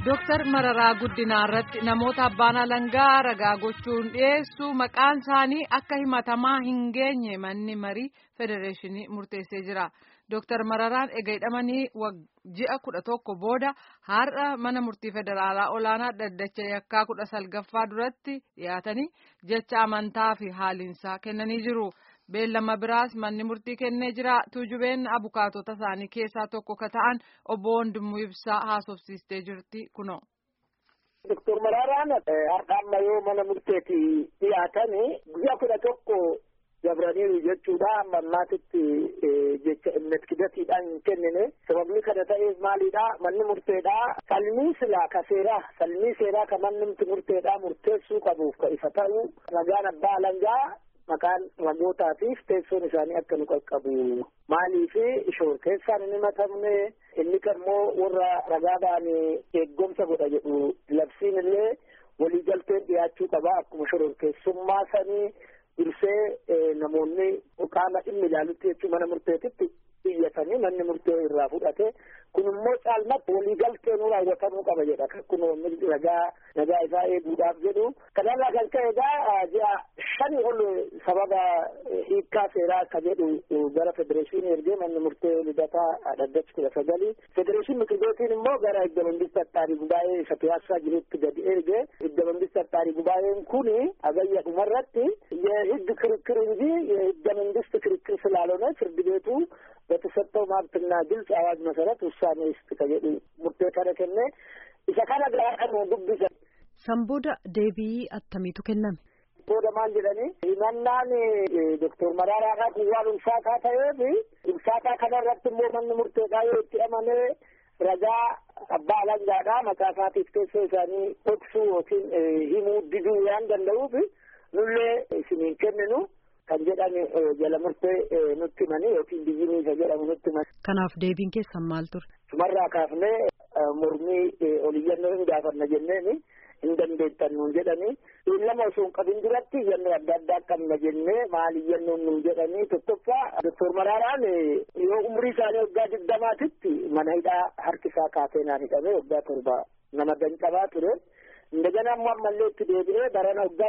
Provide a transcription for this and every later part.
Dooktar Mararaa Guddinaa irratti namoota abbaan alangaa ragaa gochuun dhiyeessu maqaan isaanii akka himatamaa hin geenye manni marii federeeshinii murteessee jira. Dooktar Mararaan eega hidhamanii ji'a 11 booda har'a mana murtii federaalaa olaanaa dhaddacha yakkaa 19ffaa duratti dhiyaatanii jecha amantaa fi haaliinsaa kennanii jiru. Beellama biraas manni murtii kennee jira. Tuujubeen abukaatota isaanii keessaa tokko ka ta'an obbo Wandimuu Ibsaa haasofsiistee jirti kunoo. Dooktar Mararaan har'a amma yoo mana murteetti dhiyaatanii ji'a 11 dabraniiru jechuudha. Amma ammaatitti jecha imnetkidatiidhaan hin kennine. Sababni kana ta'eef maalidha? Manni murteedha. Falmii silaa ka seeraa, falmii seeraa ka manni murteedha murteessuu qabuuf ka ifa ta'u ragaan abbaa alangaa maqaan ragootaatiif teessoon isaanii akka nu qaqqabu maaliifi shoor keessaan hin himatamne inni kammoo warra ragaa ba'anii eeggomsa godha jedhu labsiin illee waliigalteen dhiyaachuu qaba akkuma shororkeessummaa sanii dursee namoonni qaama dhimmi ilaalutti jechuu mana murteetitti iyyatanii manni murtee irraa fudhate kun immoo caalmatti waliigalteen raawwatamuu qaba jedha kun nagaa isaa eeguudhaaf jedhu kanarraa kan ka'e egaa ji'a 5 ol sababa hiikkaa seeraa akka jedhu gara federeeshinii ergee manni murtee lidataa dhaddachi 19 federeeshinii ምክር ቤቱን immoo gara hidda መንግስት አጣሪ ጉባኤ isa piyaassaa jirutti gadi erge hidda መንግስት አጣሪ ጉባኤን kun agayya dhumarratti የህግ ክርክር እንጂ የህገ መንግስት ክርክር ስላልሆነ ፍርድ ቤቱ በተሰጠው መብትና ግልጽ አዋጅ መሰረት ውሳኔ ይስጥ ከየዱ ሙርቴ ከነከነ ኢሰካና ጋር ዱብሰ ሰምቦዳ ዴቢ አተሚቱ ከነም ቦዳ ማን ጀለኒ ይናናን ዶክተር መራራ ኩዋን እንሳታ ታየቢ እንሳታ ከነረት ሞመን ሙርቴ ጋር ይተማነ ረጋ አባላንጋዳ መካፋት ኢስቴሳኒ ኦክሱ ወኪን ሂሙ ዲዱ ያን ደንደውብ ኑሌ ሲሚን ከነኑ kan jedhani jala murtee nutti mani yookiin biyyinii isa jedhamu nutti mani. Kanaaf deebiin keessan maal ture? Sumarraa kaafnee mormii oliyyannoo hin gaafanna jenneeni hin dandeettan nuun jedhanii lama osoo hin qabin duratti iyyannoo adda addaa qabna jennee maal iyyannoon nuun jedhanii tokkoffaa Dooktar Mararaan yoo umrii isaanii waggaa 20titti mana hidhaa harki isaa kaateenaan hidhamee waggaa 7 nama danqabaa ture. እንደገና ማመለጥ ደብረ በረና ወጋ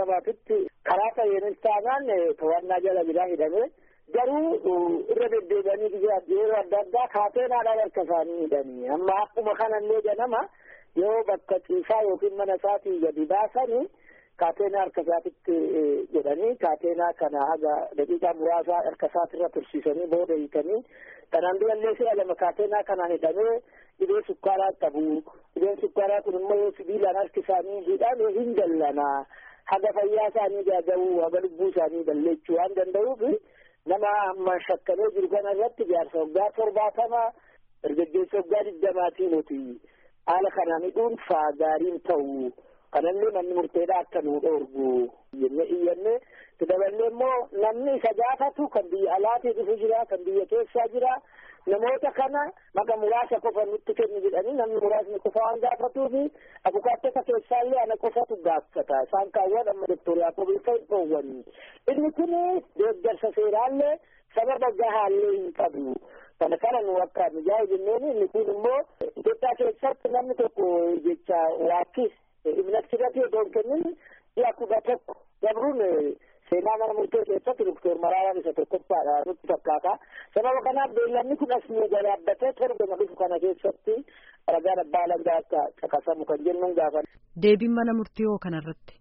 47 ከራታ የነስታናን ተዋና ጀላ ቢዳ ሄደነ ገሩ እረደደበኒ ጊዜ አዳዳ ካቴና ዳበር ከሳኒ ደኒ አማ አቁ መካነነ ደነማ ዮ በከጪሳ ወኪን መነሳቲ የዲዳሰኒ ካቴና አርከሳት የደኒ ካቴና ከና አጋ ደቂቃ ሙራሳ አርከሳት ረትርሲሰኒ ቦደ ይከኒ ተናንዱ ለሲ አለመካቴና ከና ሄደነ idee sukkaaraa qabu ideen sukkaaraa kun immoo sibiilaan harki isaanii hidhaan hin jallana haga fayyaa isaanii gaaga'uu haga lubbuu isaanii balleessuu waan danda'uuf nama amma shakkamee jiru kana irratti jaarsa waggaa 70 dargaggeessa waggaa 20 nuti haala kanaan hidhuun gaarii ta'u kanallee manni murteedhaa akka nu dhoorgu jennee iyyanne daballee immoo namni isa gaafatu kan biyya alaatii dhufu jira kan biyya keessaa jira namoota kana maka muraasa qofa nutti kennu jedhanii namni muraasni qofa waan gaafatuufi abukaattota keessaallee ana qofatu gaafata isaan kaawwan amma Dooktar Yaaqoob Ilfaa dhoowwan inni kun deeggarsa seeraallee sababa gahaallee hin qabu kana nu akka mijaa'u jenneen inni kun immoo Itoophiyaa keessatti namni tokko jecha waakkis imnetkidati odoo hin kennin ji'a 11 dabruun seenaa mana murtee keessatti Dooktar Mararaan isa tokkoffaadha nutti fakkaata. Sababa kanaaf beellamni kun asii galaabbatee torbee dhufu kana keessatti ragaan abbaa alangaa akka caqasamu kan jennuun gaafan. Deebiin mana murtii hoo kanarratti?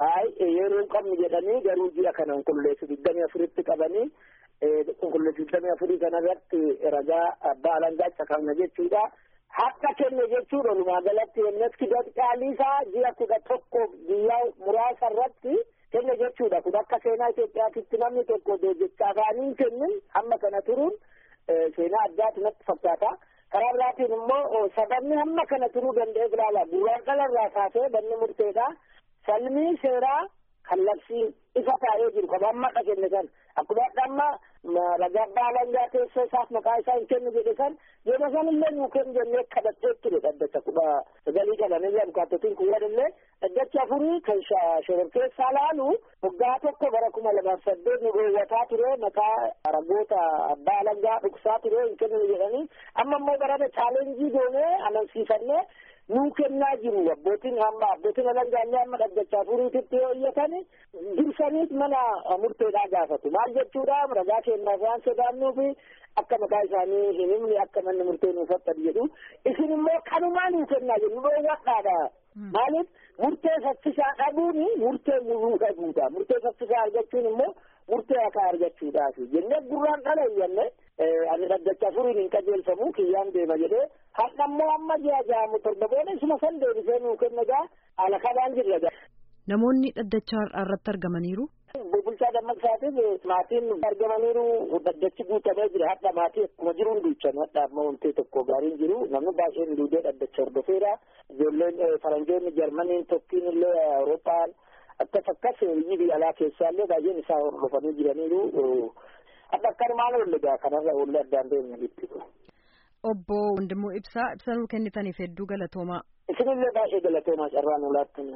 Yeroo hin qabnu jedhanii garuu ji'a kana qulqulleessu 24tti qabanii qulqulleessu 24 kanarratti ragaa abbaa alangaa caqasna jechuudha. Akka kenne jechuudha walumaa galatti imnetkidati qaaliisaa ji'a 11 guyyaa muraasa irratti kenne jechuudha kun akka seenaa Itoophiyaatti namni tokko jecha afaaniin kennin hamma kana turuun seenaa addaati natti fakkaata karaa biraatiin immoo sababni hamma kana turuu danda'e bilaala bu'uuraan qalarraa kaasee manni murteedha falmii seeraa kan labsiin ifa taa'ee jiru qaba amma kenne san akkuma amma ragaa abbaa alangaa teessoo isaaf maqaa isaa hin kennu jedhe san yeroo san illee nuu kennu jennee kadhattee ture dhaddacha 19 qabanii abukaattotiin kun wadillee dhaddacha 4 kan shororkeessaa laalu waggaa tokko bara 2008 nu dhoowwataa ture maqaa ragoota abbaa alangaa dhugsaa ture hin kennu jedhanii amma immoo barana chaalenjii goonee amansiifannee nuu kennaa jiru abbootiin alangaa amma dhaddachaa furiititti yoo iyyatani dursaniit mana murteedhaa gaafatu maal jechuudha ragaa kennaaf waan sodaannuufi akka maqaa isaanii hin himne akka manni murtee nuuf fakkatu jedhu isin immoo kanumaa nuu kennaa jedhu dhoowwadhaadha maaliif murtee saffisaa dhabuuni murtee muruu dhabuudha murtee saffisaa argachuun immoo murtee akka argachuudhaafi jennee gurraan dhala iyyanne ani dhaddachaa furiin hin qajeelfamu kiyyaan deema jedhee hadhammoo amma jaamu torba booda isuma san deebisee nuu kennagaa ala kanaan jirra. Namoonni dhaddachaa irratti argamaniiru. Bulchaa dammaqsaatiif maatiin argamaniiru dhaddachi guutamee jira hadha maatii akkuma jiru hunduuchan hadha amma wantee tokko gaariin jiru namni baay'een duudee dhaddacha hordofeera ijoolleen faranjoonni jarmaniin tokkiin illee awurooppaan akkas biyyi alaa keessaallee baay'een isaa hordofanii jiraniiru hadha akkanumaan ollegaa kanarra oollee addaan deemne jetti. Obbo Wandimmoo Ibsaa ibsa nuu kennitaniif hedduu galatoomaa. Isinillee baay'ee galatoomaa carraa nuu laattan.